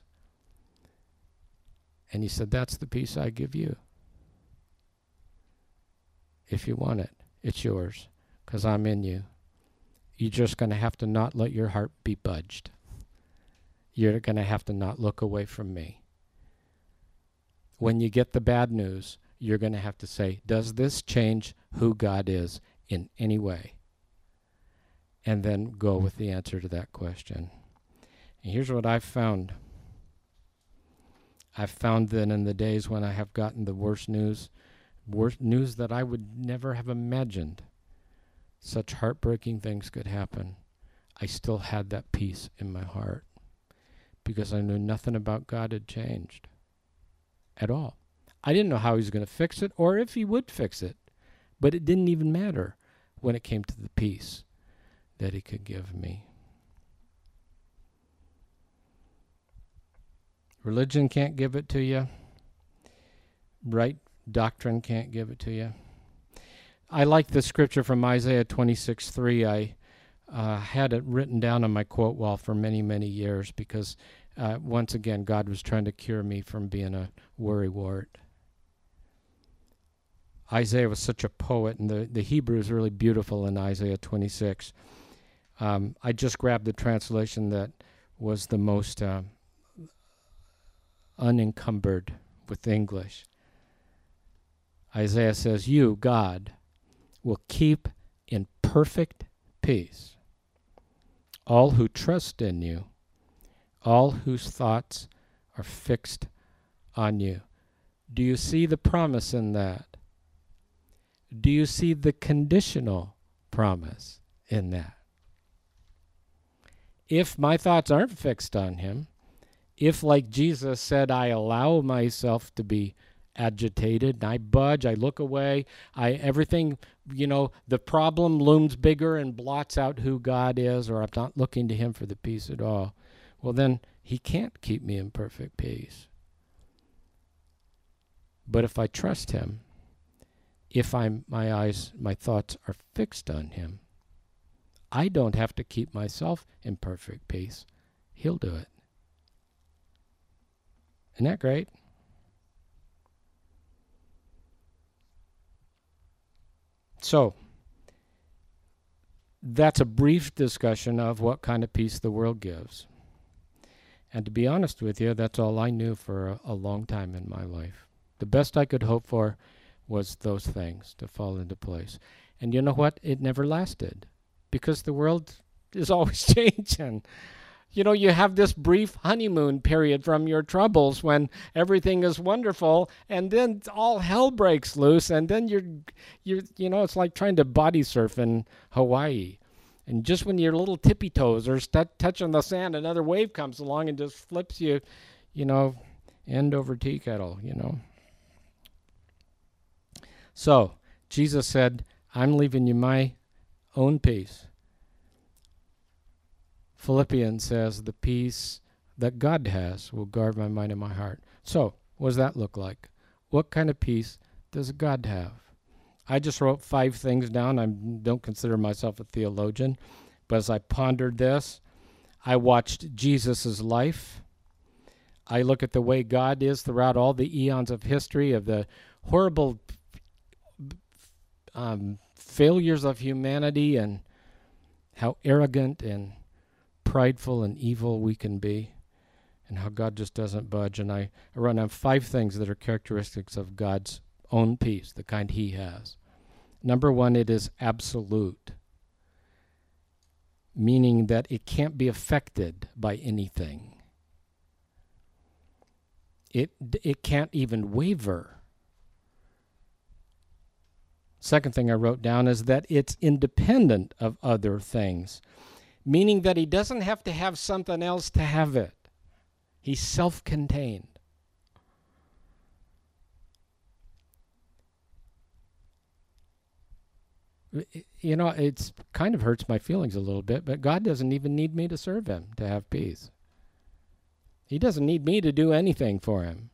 And he said, that's the peace I give you. If you want it, it's yours, because I'm in you. You're just going to have to not let your heart be budged. You're going to have to not look away from me. When you get the bad news, you're going to have to say, does this change who God is in any way? And then go with the answer to that question. And here's what I've found. I've found that in the days when I have gotten the worst news that I would never have imagined such heartbreaking things could happen, I still had that peace in my heart, because I knew nothing about God had changed at all. I didn't know how he was going to fix it or if he would fix it, but it didn't even matter when it came to the peace that he could give me. Religion can't give it to you. Right doctrine can't give it to you. I like the scripture from Isaiah 26:3. I had it written down on my quote wall for many, many years, because once again, God was trying to cure me from being a worrywart. Isaiah was such a poet, and the Hebrew is really beautiful in Isaiah 26. I just grabbed the translation that was the most unencumbered with English. Isaiah says, you, God, will keep in perfect peace all who trust in you, all whose thoughts are fixed on you. Do you see the promise in that? Do you see the conditional promise in that? If my thoughts aren't fixed on him, if, like Jesus said, I allow myself to be agitated, and I budge, I look away, everything, the problem looms bigger and blots out who God is, or I'm not looking to him for the peace at all, well then he can't keep me in perfect peace. But if I trust him, if my thoughts are fixed on him, I don't have to keep myself in perfect peace. He'll do it. Isn't that great? So, that's a brief discussion of what kind of peace the world gives. And to be honest with you, that's all I knew for a long time in my life. The best I could hope for was those things to fall into place. And you know what? It never lasted, because the world is always changing. You have this brief honeymoon period from your troubles when everything is wonderful, and then all hell breaks loose, and then it's like trying to body surf in Hawaii. And just when your little tippy toes are touching the sand, another wave comes along and just flips you, end over tea kettle, So Jesus said, I'm leaving you my own peace. Philippians says, the peace that God has will guard my mind and my heart. So, what does that look like? What kind of peace does God have? I just wrote 5 things down. I don't consider myself a theologian, but as I pondered this, I watched Jesus' life. I look at the way God is throughout all the eons of history, of the horrible failures of humanity, and how arrogant and prideful and evil we can be, and how God just doesn't budge. And I run down 5 things that are characteristics of God's own peace, the kind he has. Number 1, it is absolute, meaning that it can't be affected by anything. It can't even waver. Second thing I wrote down is that it's independent of other things, meaning that he doesn't have to have something else to have it. He's self-contained. It's kind of hurts my feelings a little bit, but God doesn't even need me to serve him to have peace. He doesn't need me to do anything for him.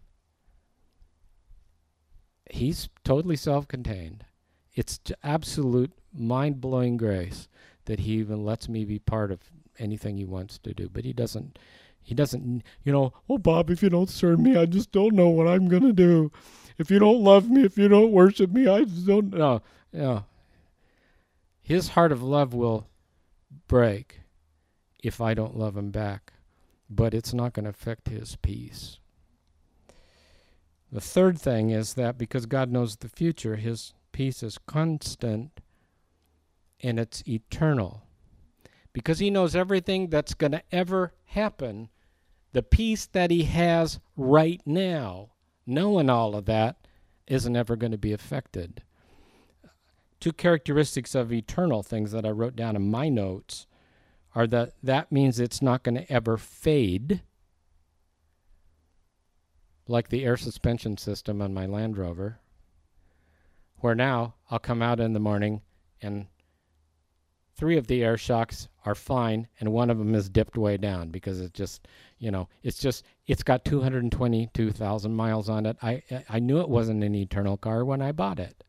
He's totally self-contained. It's absolute mind-blowing grace that he even lets me be part of anything he wants to do. But he doesn't, oh, Bob, if you don't serve me, I just don't know what I'm going to do. If you don't love me, if you don't worship me, I just don't know. His heart of love will break if I don't love him back, but it's not going to affect his peace. The third thing is that because God knows the future, his peace is constant and it's eternal. Because he knows everything that's going to ever happen, the peace that he has right now, knowing all of that, isn't ever going to be affected. 2 characteristics of eternal things that I wrote down in my notes are that means it's not going to ever fade, like the air suspension system on my Land Rover, where now I'll come out in the morning and 3 of the air shocks are fine and 1 of them is dipped way down because it's got 222,000 miles on it. I knew it wasn't an eternal car when I bought it.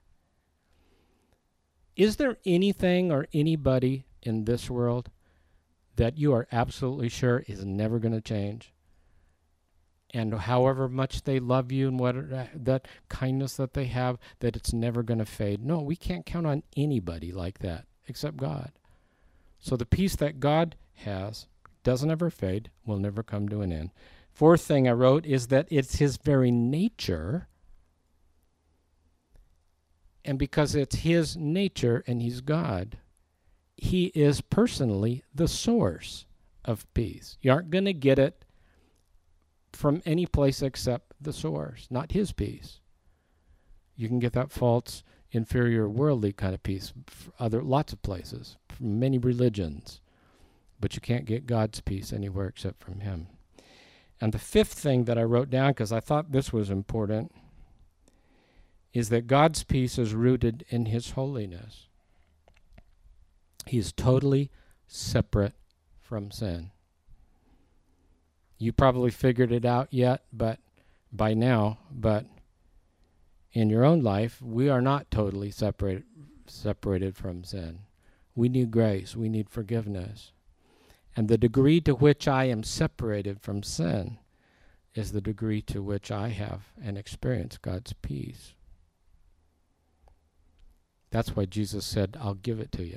Is there anything or anybody in this world that you are absolutely sure is never going to change? And however much they love you and what that kindness that they have, that it's never going to fade. No, we can't count on anybody like that except God. So the peace that God has doesn't ever fade, will never come to an end. 4th thing I wrote is that it's his very nature. And because it's his nature and he's God, he is personally the source of peace. You aren't going to get it from any place except the source, not his peace. You can get that false, inferior, worldly kind of peace lots of places, from many religions, but you can't get God's peace anywhere except from him. And the 5th thing that I wrote down, because I thought this was important, is that God's peace is rooted in his holiness. He's totally separate from sin. You probably figured it out yet, but in your own life, we are not totally separated from sin. We need grace. We need forgiveness. And the degree to which I am separated from sin is the degree to which I have and experience God's peace. That's why Jesus said, I'll give it to you.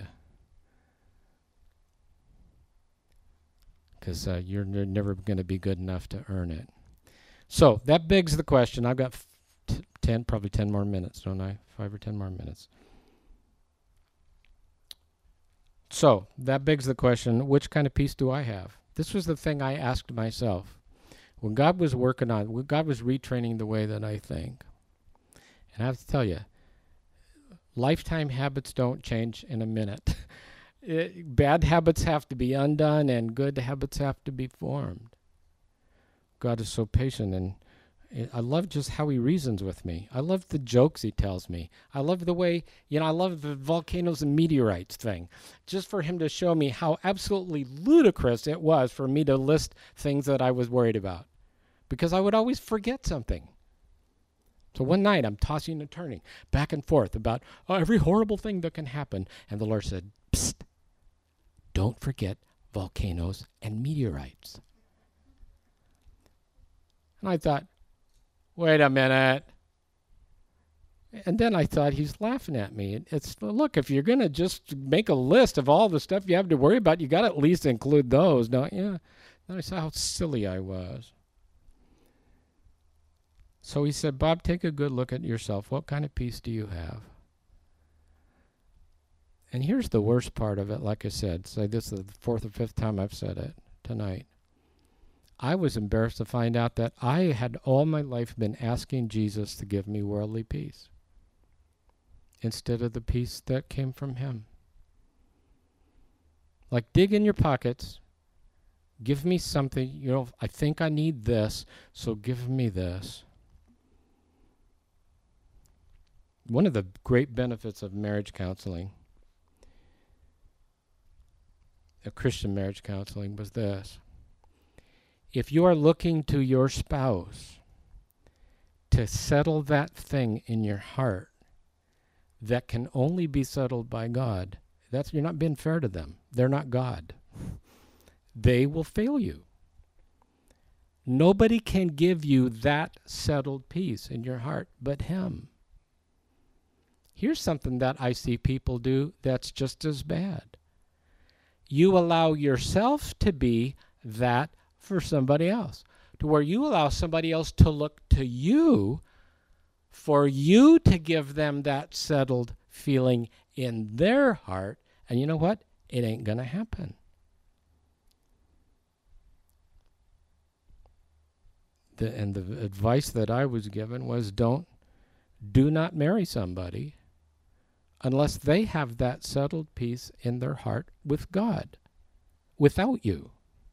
Because you're never going to be good enough to earn it. So that begs the question. I've got probably 10 more minutes, don't I? 5 or 10 more minutes. So that begs the question, which kind of peace do I have? This was the thing I asked myself when God was working on, when God was retraining the way that I think. And I have to tell you, lifetime habits don't change in a minute. Bad habits have to be undone and good habits have to be formed. God is so patient, and I love just how he reasons with me. I love the jokes he tells me. I love the way, I love the volcanoes and meteorites thing. Just for him to show me how absolutely ludicrous it was for me to list things that I was worried about. Because I would always forget something. So one night I'm tossing and turning back and forth about every horrible thing that can happen. And the Lord said, "Psst, don't forget volcanoes and meteorites." And I thought, wait a minute. And then I thought, he's laughing at me. Look, if you're going to just make a list of all the stuff you have to worry about, you got to at least include those, don't you? Then I saw how silly I was. So he said, Bob, take a good look at yourself. What kind of peace do you have? And here's the worst part of it, like I said. So this is the fourth or fifth time I've said it tonight. I was embarrassed to find out that I had all my life been asking Jesus to give me worldly peace instead of the peace that came from him. Like, dig in your pockets. Give me something, I think I need this, so give me this. One of the great benefits of marriage counseling, Christian marriage counseling, was this. If you are looking to your spouse to settle that thing in your heart that can only be settled by God, you're not being fair to them. They're not God. They will fail you. Nobody can give you that settled peace in your heart but him. Here's something that I see people do that's just as bad. You allow yourself to be that for somebody else, to where you allow somebody else to look to you for you to give them that settled feeling in their heart. And you know what? It ain't going to happen. And the advice that I was given was do not marry somebody unless they have that settled peace in their heart with God, without you.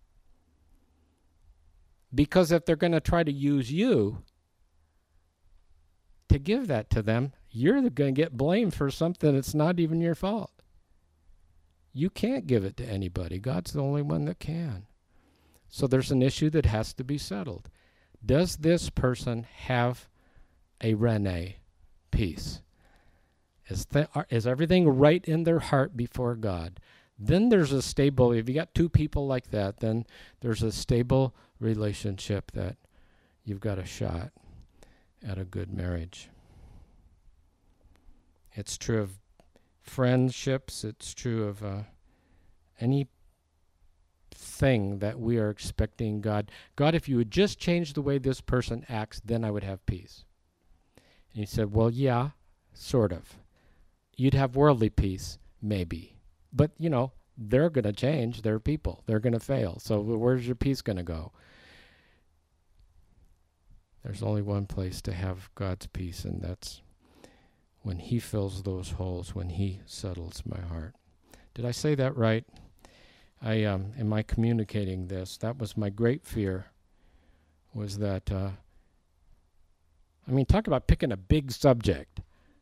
Because if they're going to try to use you to give that to them, you're going to get blamed for something that's not even your fault. You can't give it to anybody. God's the only one that can. So there's an issue that has to be settled. Does this person have a Renee peace? Is everything right in their heart before God? Then there's a stable, if you got two people like that, then there's a stable relationship that you've got a shot at a good marriage. It's true of friendships. It's true of any thing that we are expecting God. God, if you would just change the way this person acts, then I would have peace. And he said, well, yeah, sort of. You'd have worldly peace, maybe. But, they're going to change. They're people. They're going to fail. So where's your peace going to go? There's only one place to have God's peace, and that's when he fills those holes, when he settles my heart. Did I say that right? Am I communicating this? That was my great fear, was that, talk about picking a big subject.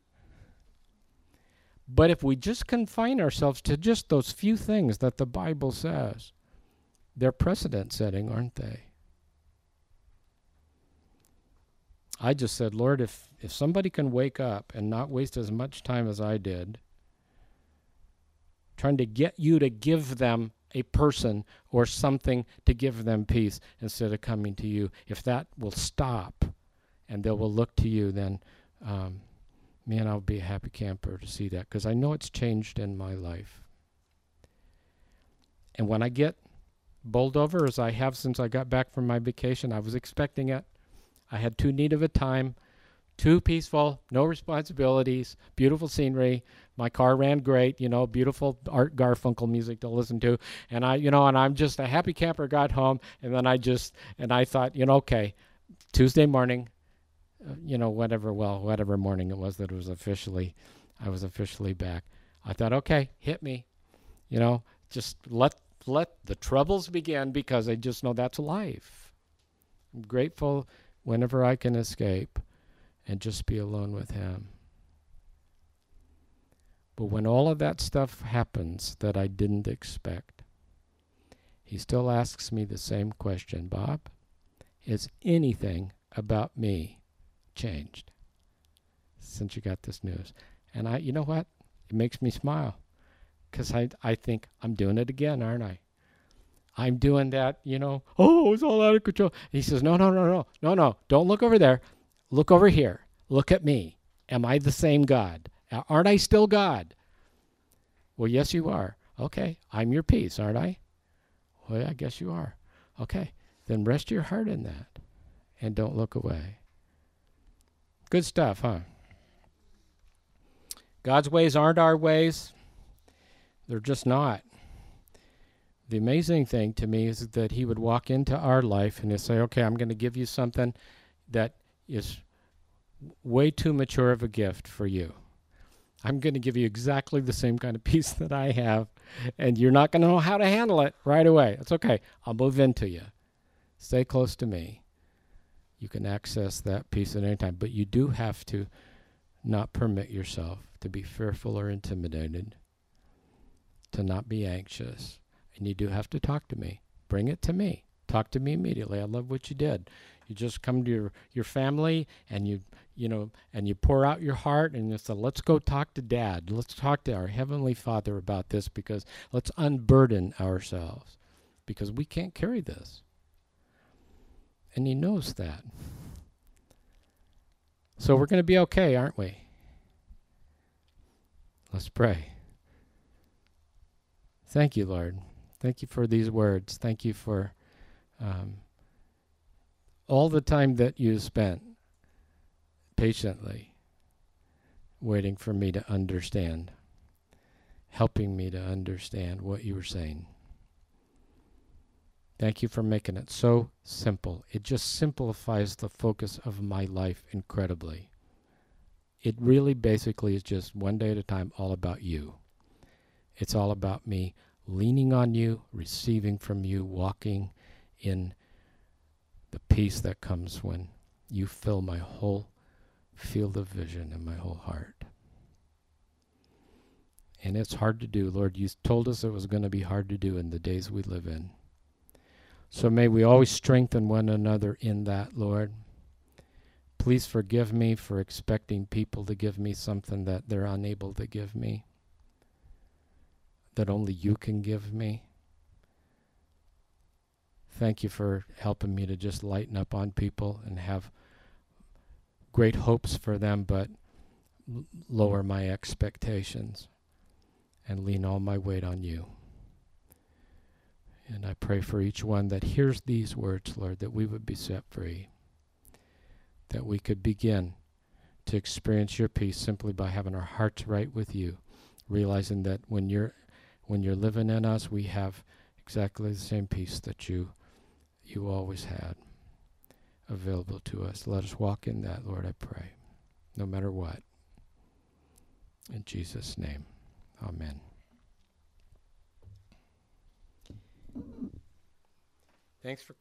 But if we just confine ourselves to just those few things that the Bible says, they're precedent setting, aren't they? I just said, Lord, if somebody can wake up and not waste as much time as I did, trying to get you to give them a person or something to give them peace instead of coming to you, if that will stop and they will look to you, then man, I'll be a happy camper to see that, because I know it's changed in my life. And when I get bowled over, as I have since I got back from my vacation, I was expecting it. I had too neat of a time, too peaceful, no responsibilities, beautiful scenery, My car ran great, beautiful Art Garfunkel music to listen to. And I'm just a happy camper, got home. And then I thought, okay, Tuesday morning, whatever morning it was that I was officially back. I thought, okay, hit me, just let the troubles begin, because I just know that's life. I'm grateful whenever I can escape and just be alone with him. But when all of that stuff happens that I didn't expect, he still asks me the same question, Bob, is anything about me changed since you got this news? And you know what? It makes me smile, because I think I'm doing it again, aren't I? I'm doing that, it's all out of control. And he says, no, don't look over there. Look over here. Look at me. Am I the same God? Aren't I still God? Well, yes, you are. Okay, I'm your peace, aren't I? Well, yeah, I guess you are. Okay, then rest your heart in that and don't look away. Good stuff, huh? God's ways aren't our ways. They're just not. The amazing thing to me is that he would walk into our life and he'd say, okay, I'm going to give you something that is way too mature of a gift for you. I'm going to give you exactly the same kind of peace that I have, and you're not going to know how to handle it right away. It's okay. I'll move into you. Stay close to me. You can access that peace at any time, but you do have to not permit yourself to be fearful or intimidated, to not be anxious. And you do have to talk to me. Bring it to me. Talk to me immediately. I love what you did. You just come to your family and you pour out your heart and you say, let's go talk to Dad. Let's talk to our Heavenly Father about this, because let's unburden ourselves, because we can't carry this. And he knows that. So we're going to be okay, aren't we? Let's pray. Thank you, Lord. Thank you for these words. Thank you for all the time that you spent patiently waiting for me to understand, helping me to understand what you were saying. Thank you for making it so simple. It just simplifies the focus of my life incredibly. It really basically is just one day at a time, all about you. It's all about me leaning on you, receiving from you, walking in the peace that comes when you fill my whole field of vision and my whole heart. And it's hard to do, Lord. You told us it was going to be hard to do in the days we live in. So may we always strengthen one another in that, Lord. Please forgive me for expecting people to give me something that they're unable to give me, that only you can give me. Thank you for helping me to just lighten up on people and have great hopes for them, but lower my expectations and lean all my weight on you. And I pray for each one that hears these words, Lord, that we would be set free, that we could begin to experience your peace simply by having our hearts right with you, realizing that when you're living in us, we have exactly the same peace that you always had available to us. Let us walk in that, Lord, I pray, no matter what. In Jesus' name, amen. Thanks for